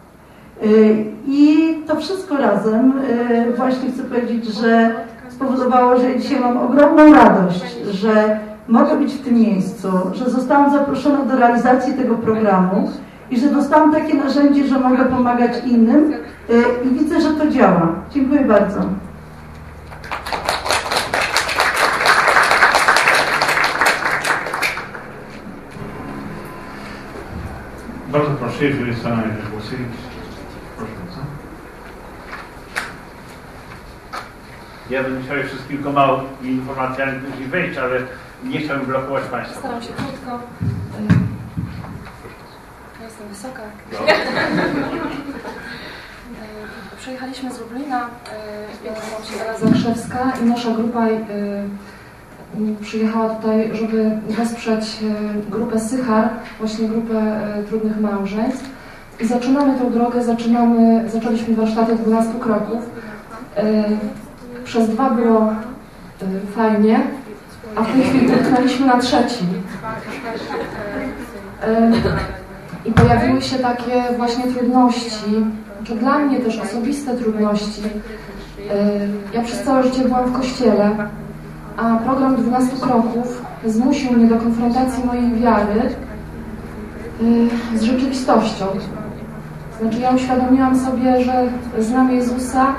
I to wszystko razem właśnie chcę powiedzieć, że spowodowało, że dzisiaj mam ogromną radość, że mogę być w tym miejscu, że zostałam zaproszona do realizacji tego programu i że dostałam takie narzędzie, że mogę pomagać innym i widzę, że to działa. Dziękuję bardzo.
Bardzo proszę, jeżeli są jakieś głosy. Proszę bardzo. Ja bym chciał jeszcze z kilkoma informacjami później wejść, ale nie chciałbym blokować Państwa.
Staram się krótko. Ja jestem wysoka. No. Przyjechaliśmy z Lublina, Ela Zakrzewska i nasza grupa przyjechała tutaj, żeby wesprzeć grupę Sychar, właśnie grupę trudnych małżeństw. I zaczynamy tę drogę, zaczynamy, zaczęliśmy warsztaty dwunastu kroków. Przez dwa było fajnie, a w tej chwili utknęliśmy na trzecim. I pojawiły się takie właśnie trudności, czy dla mnie też osobiste trudności. Ja przez całe życie byłam w kościele, a program dwunastu kroków zmusił mnie do konfrontacji mojej wiary z rzeczywistością. Znaczy ja uświadomiłam sobie, że znam Jezusa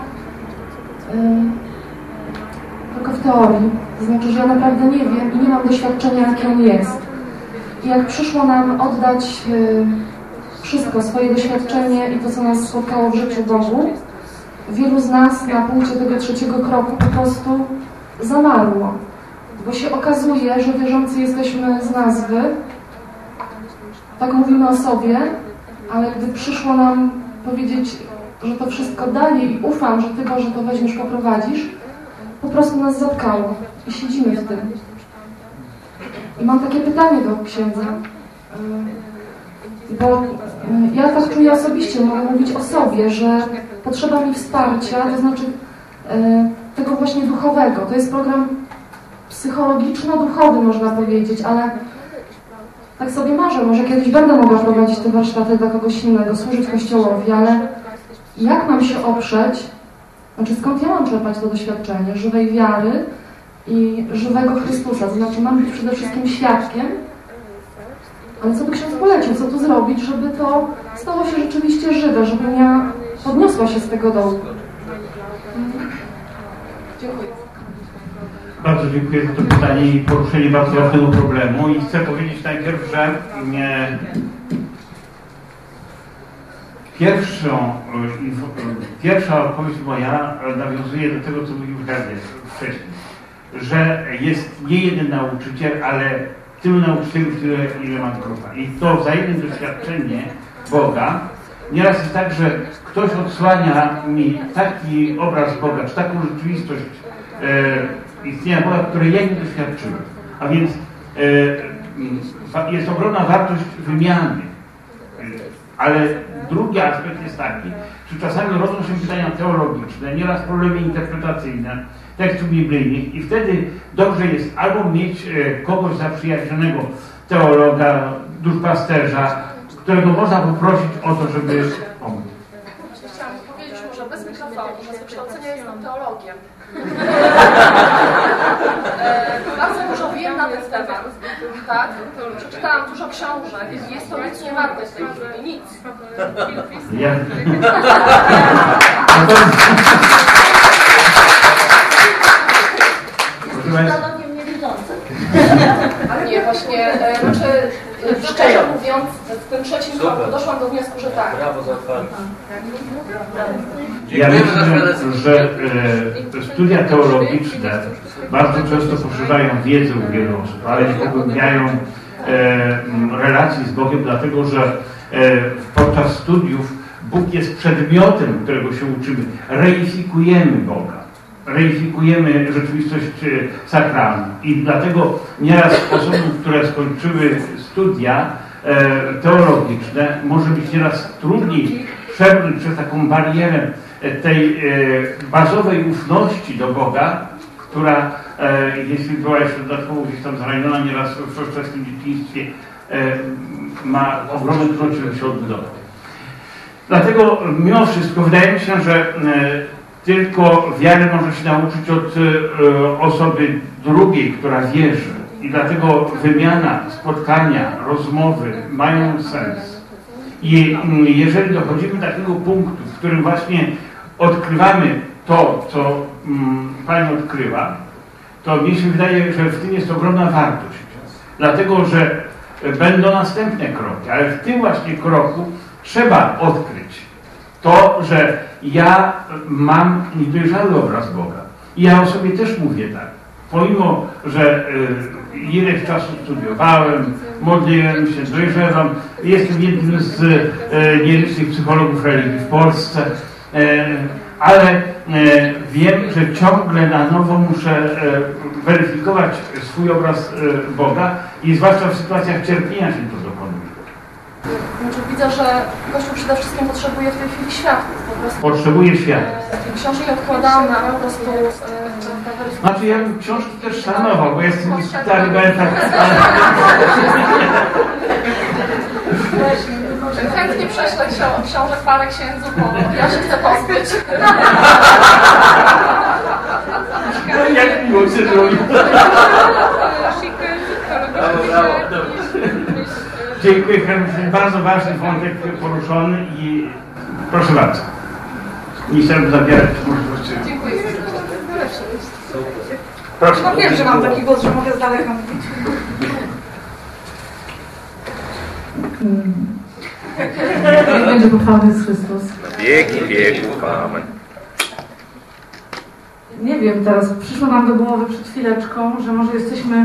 tylko w teorii. To znaczy, że ja naprawdę nie wiem i nie mam doświadczenia, jaki On jest. I jak przyszło nam oddać wszystko, swoje doświadczenie i to, co nas spotkało w życiu Bogu, wielu z nas na punkcie tego trzeciego kroku po prostu zamarło. Bo się okazuje, że wierzący jesteśmy z nazwy, tak mówimy o sobie, ale gdy przyszło nam powiedzieć, że to wszystko daję i ufam, że Ty, Boże, to weźmiesz, poprowadzisz, po prostu nas zatkało i siedzimy w tym. I mam takie pytanie do księdza, bo ja tak czuję osobiście, mogę mówić o sobie, że potrzeba mi wsparcia, to znaczy tego właśnie duchowego. To jest program psychologiczno-duchowy, można powiedzieć, ale tak sobie marzę, może kiedyś będę mogła prowadzić te warsztaty dla kogoś innego, służyć Kościołowi, ale jak mam się oprzeć, znaczy skąd ja mam czerpać to doświadczenie żywej wiary i żywego Chrystusa, to znaczy mam być przede wszystkim świadkiem, ale co by ksiądz polecił, co tu zrobić, żeby to stało się rzeczywiście żywe, żebym ja podniosła się z tego dołu. Dziękuję.
Bardzo dziękuję za to pytanie i poruszenie bardzo ważnego problemu i chcę powiedzieć najpierw, że nie, pierwszą, pierwsza odpowiedź moja nawiązuje do tego, co mówił Herder wcześniej, że jest nie jeden nauczyciel, ale tylu nauczycieli, tyle, ile ma grupa. I to wzajemne doświadczenie Boga, nieraz jest tak, że ktoś odsłania mi taki obraz Boga, czy taką rzeczywistość e, istnienia Boga, której ja nie doświadczyłem. A więc e, jest ogromna wartość wymiany. E, ale drugi aspekt jest taki, że czasami rodzą się pytania teologiczne, nieraz problemy interpretacyjne tekstów biblijnych i wtedy dobrze jest albo mieć e, kogoś zaprzyjaźnionego teologa, duszpasterza, którego można poprosić o to, żeby pomógł.
Chciałam powiedzieć może bez mikrofonu, że z wykształcenia jestem teologiem. e, bardzo dużo wiem na ten temat, tak? Przeczytałam dużo książek i jest to nic nie warte w tej chwili, nic.
Ja...
Teologiem niewidzącym.
Nie, właśnie, e, znaczy, e, szczerze mówiąc, w tym trzecim kroku doszłam do wniosku, że tak.
Brawo za otwarcie.
Ja myślę, że e, studia teologiczne bardzo często poszerzają wiedzę u wielu osób, ale nie pogłębiają e, relacji z Bogiem, dlatego że e, podczas studiów Bóg jest przedmiotem, którego się uczymy. Reifikujemy Boga. Reifikujemy rzeczywistość sakralną. I dlatego nieraz osobom, które skończyły studia e, teologiczne, może być nieraz trudniej przebrnąć przez taką barierę tej e, bazowej ufności do Boga, która, e, jeśli była jeszcze dodatkowo gdzieś tam zraniona nieraz w wczesnym dzieciństwie, e, ma ogromne trudności, żeby się odbudować. Dlatego mimo wszystko wydaje mi się, że e, tylko wiary może się nauczyć od e, osoby drugiej, która wierzy. I dlatego wymiana, spotkania, rozmowy mają sens. I m, jeżeli dochodzimy do takiego punktu, w którym właśnie odkrywamy to, co m, Pani odkryła, to mi się wydaje, że w tym jest ogromna wartość. Dlatego, że będą następne kroki, ale w tym właśnie kroku trzeba odkryć to, że ja mam niedojrzały obraz Boga. I ja o sobie też mówię tak. Pomimo, że y, ileś czasu studiowałem, modliłem się, dojrzewam, jestem jednym z y, nielicznych psychologów religii w Polsce, y, ale y, wiem, że ciągle na nowo muszę y, weryfikować swój obraz y, Boga i zwłaszcza w sytuacjach cierpienia się to dokonuje.
Znaczy, widzę, że Kościół przede wszystkim potrzebuje w tej chwili światła. Po prostu.
Potrzebuje światła.
Książki odkładamy, ale po prostu... E,
znaczy ja bym książki też szanował, bo jestem hospitalny, byłem tak...
Chętnie prześlę książek parę księdzu, bo ja się chcę pozbyć.
Jak miło się robi.
Brawo, brawo.
Dziękuję, bardzo ważny wątek poruszony i proszę bardzo. Nie chciałbym zabierać możliwości.
Dziękuję.
Proszę.
No wiem, że mam taki głos, że mogę z daleka mówić.
Niech będzie pochwalony Jezus Chrystus.
Wieki wieków, amen.
Nie wiem, teraz przyszło nam do głowy przed chwileczką, że może jesteśmy,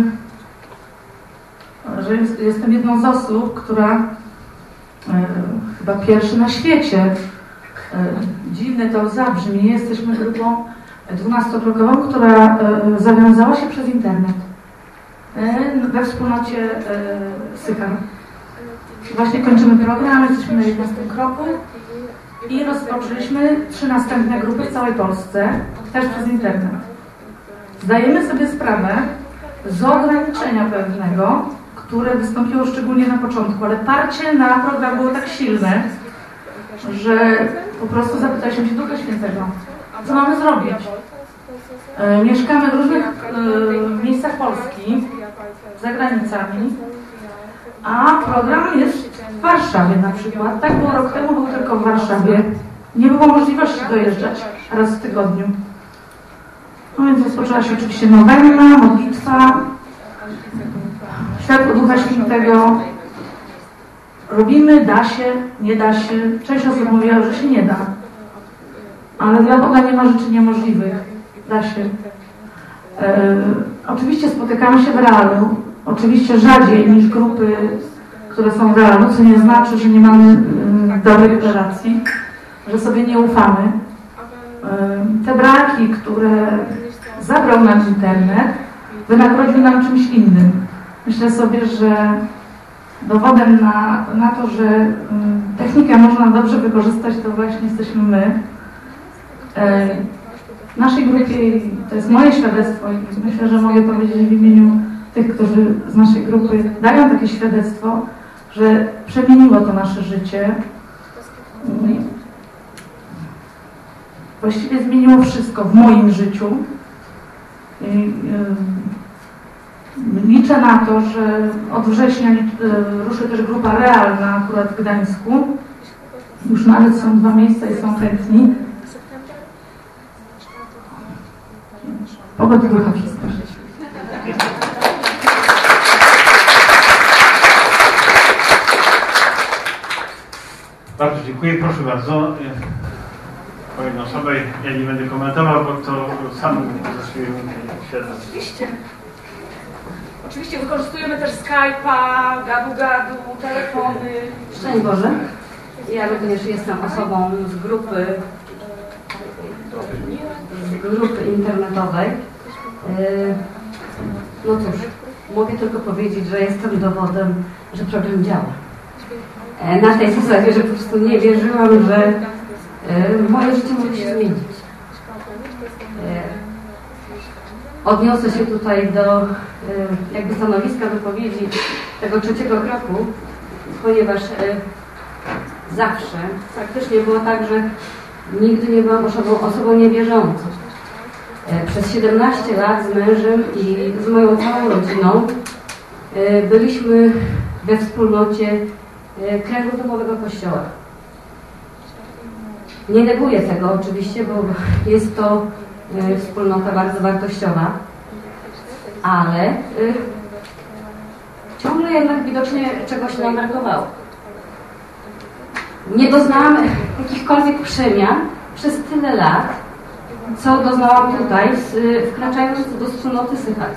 że jest, jestem jedną z osób, która e, chyba pierwszy na świecie, e, dziwne to zabrzmi, jesteśmy grupą dwunastokrokową, która e, zawiązała się przez internet e, we wspólnocie e, Sychar. Właśnie kończymy program, jesteśmy na jedenastym kroku i rozpoczęliśmy trzy następne grupy w całej Polsce, też przez internet. Zdajemy sobie sprawę z ograniczenia pewnego, które wystąpiło szczególnie na początku, ale parcie na program było tak silne, że po prostu zapytaliśmy się Ducha Świętego, co mamy zrobić. E, mieszkamy w różnych e, miejscach Polski, za granicami, a program jest w Warszawie na przykład. Tak było rok temu, był tylko w Warszawie. Nie było możliwości dojeżdżać raz w tygodniu. No więc rozpoczęła się oczywiście nowenna, modlitwa, światło Ducha Świętego. Robimy, da się, nie da się. Część osób mówiła, że się nie da. Ale dla Boga nie ma rzeczy niemożliwych. Da się. E, oczywiście spotykamy się w realu. Oczywiście rzadziej niż grupy, które są w realu, co nie znaczy, że nie mamy y, dobrych relacji, że sobie nie ufamy. Y, te braki, które zabrał nam internet, wynagrodził nam czymś innym. Myślę sobie, że dowodem na, na to, że y, technikę można dobrze wykorzystać, to właśnie jesteśmy my. Y, w naszej grupie, to jest moje świadectwo i myślę, że mogę powiedzieć w imieniu
tych, którzy z naszej grupy dają takie świadectwo, że przemieniło to nasze życie. Właściwie zmieniło wszystko w moim życiu. I, y, liczę na to, że od września y, ruszy też grupa realna akurat w Gdańsku. Już nawet są dwa miejsca i są chętni. Pogody ducha wszystko.
Bardzo dziękuję. Proszę bardzo. Po jedną osobę ja nie będę komentował, bo to sam zasłuje świadom.
Oczywiście. Oczywiście wykorzystujemy też Skype'a, gadu-gadu, telefony.
Szczęść Boże. Ja również jestem osobą z grupy z grupy internetowej. No cóż, mogę tylko powiedzieć, że jestem dowodem, że program działa. Na tej zasadzie, że po prostu nie wierzyłam, że moje życie może się zmienić. Odniosę się tutaj do jakby stanowiska wypowiedzi tego trzeciego kroku, ponieważ zawsze praktycznie było tak, że nigdy nie byłam osobą, osobą niewierzącą. Przez siedemnaście lat z mężem i z moją całą rodziną byliśmy we wspólnocie kręgu domowego kościoła. Nie neguję tego oczywiście, bo jest to wspólnota bardzo wartościowa, ale ciągle jednak widocznie czegoś nam brakowało. Nie doznałam jakichkolwiek przemian przez tyle lat, co doznałam tutaj, wkraczając do wspólnoty Sychar.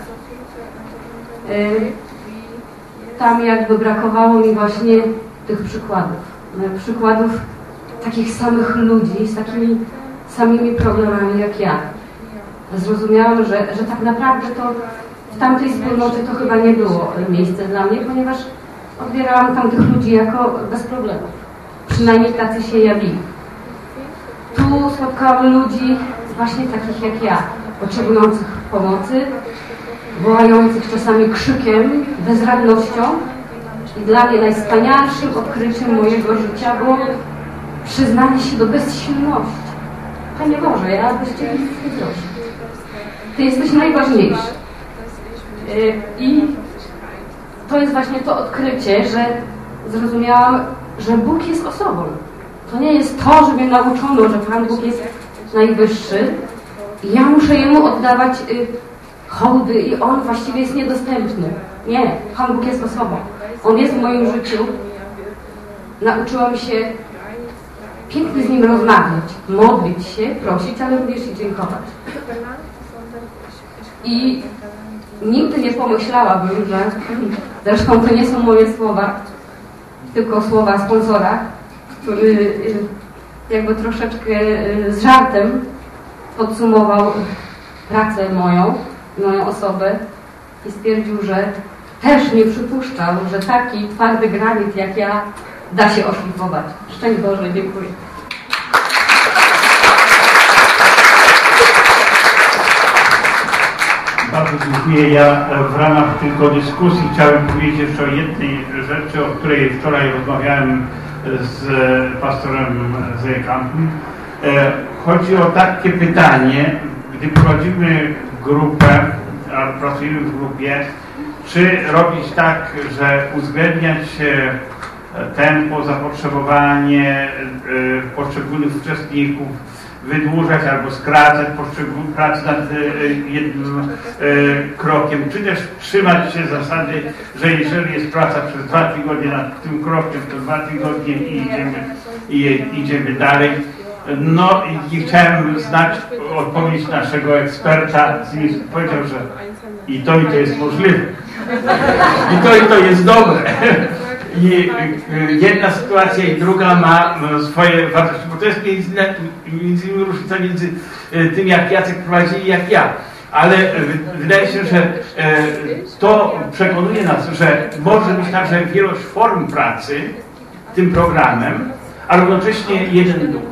Tam jakby brakowało mi właśnie tych przykładów. Przykładów takich samych ludzi z takimi samymi problemami jak ja. Zrozumiałam, że, że tak naprawdę to w tamtej wspólnocie to chyba nie było miejsce dla mnie, ponieważ odbierałam tamtych ludzi jako bez problemów. Przynajmniej tacy się jawili. Tu spotkałam ludzi właśnie takich jak ja, potrzebujących pomocy, wołających czasami krzykiem, bezradnością. I dla mnie najwspanialszym odkryciem mojego życia było przyznanie się do bezsilności. Panie Boże, ja bez Ciebie nic nie zrobię. Ty jesteś najważniejszy. I to jest właśnie to odkrycie, że zrozumiałam, że Bóg jest osobą. To nie jest to, że mnie nauczono, że Pan Bóg jest najwyższy. I ja muszę Jemu oddawać hołdy i On właściwie jest niedostępny. Nie, Pan Bóg jest osobą. On jest w moim życiu. Nauczyłam się pięknie z Nim rozmawiać, modlić się, prosić, ale również i dziękować. I nigdy nie pomyślałabym, że zresztą to nie są moje słowa, tylko słowa sponsora, który jakby troszeczkę z żartem podsumował pracę moją, moją osobę i stwierdził, że też nie przypuszczał, że taki twardy granit jak ja da się oszlifować. Szczęść Boże, dziękuję.
Bardzo dziękuję. Ja w ramach tylko dyskusji chciałem powiedzieć jeszcze o jednej rzeczy, o której wczoraj rozmawiałem z pastorem Zejkampem. Chodzi o takie pytanie, gdy prowadzimy grupę, a pracujemy w grupie, czy robić tak, że uwzględniać tempo, zapotrzebowanie poszczególnych uczestników, wydłużać albo skracać poszczególną pracę nad jednym krokiem, czy też trzymać się zasady, że jeżeli jest praca przez dwa tygodnie nad tym krokiem, to dwa tygodnie i idziemy, i idziemy dalej. No i chciałem znać odpowiedź naszego eksperta, który powiedział, że i to i to jest możliwe. I to i to jest dobre. I jedna sytuacja i druga ma swoje wartości, bo to jest między, między innymi różnica między tym, jak Jacek prowadzi i jak ja. Ale wydaje się, że to przekonuje nas, że może być także wielość form pracy tym programem, a równocześnie jeden duch.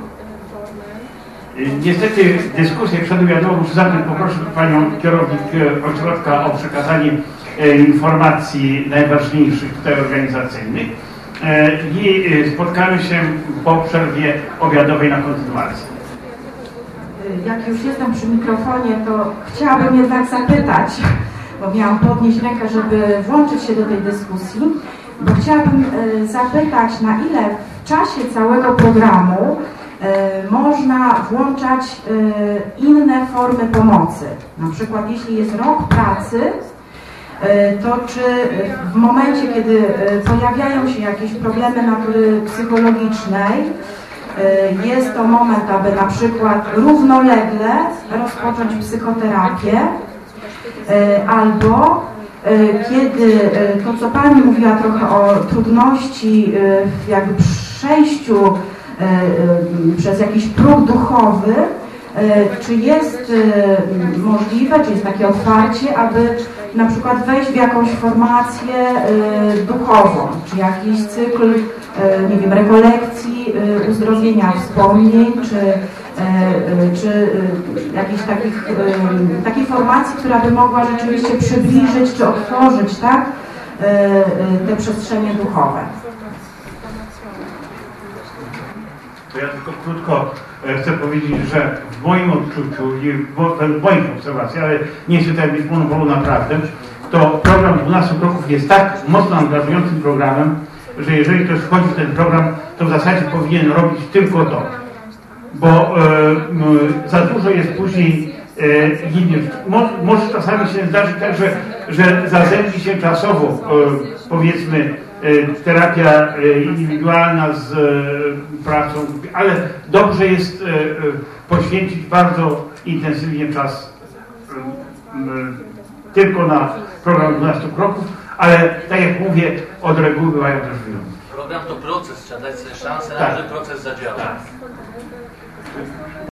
Niestety dyskusję przed wiadomo, zatem poproszę Panią kierownik ośrodka o przekazanie informacji najważniejszych tutaj organizacyjnych i spotkamy się po przerwie obiadowej na kontynuację.
Jak już jestem przy mikrofonie, to chciałabym jednak zapytać, bo miałam podnieść rękę, żeby włączyć się do tej dyskusji, bo chciałabym zapytać, na ile w czasie całego programu można włączać inne formy pomocy. Na przykład jeśli jest rok pracy, to czy w momencie, kiedy pojawiają się jakieś problemy natury psychologicznej, jest to moment, aby na przykład równolegle rozpocząć psychoterapię, albo kiedy to, co Pani mówiła trochę o trudności w jakby przejściu przez jakiś próg duchowy, czy jest możliwe, czy jest takie otwarcie, aby na przykład wejść w jakąś formację duchową, czy jakiś cykl, nie wiem, rekolekcji, uzdrowienia wspomnień, czy, czy jakiejś takich, takiej formacji, która by mogła rzeczywiście przybliżyć, czy otworzyć, tak, te przestrzenie duchowe.
To ja tylko krótko chcę powiedzieć, że w moim odczuciu i w moich obserwacjach, ale nie chcę tutaj mieć monopolu na prawdę, to program dwunastu kroków jest tak mocno angażującym programem, że jeżeli ktoś wchodzi w ten program, to w zasadzie powinien robić tylko to. Bo e, e, za dużo jest później e, innych. Mo, może czasami się zdarzyć tak, że, że zazębi się czasowo, e, powiedzmy, terapia indywidualna z pracą, ale dobrze jest poświęcić bardzo intensywnie czas tylko na program dwunastu kroków, ale tak jak mówię, od reguły bywają też wyjątki.
Program to proces, trzeba dać sobie szansę na
tak.
to, że proces zadziała.
Tak.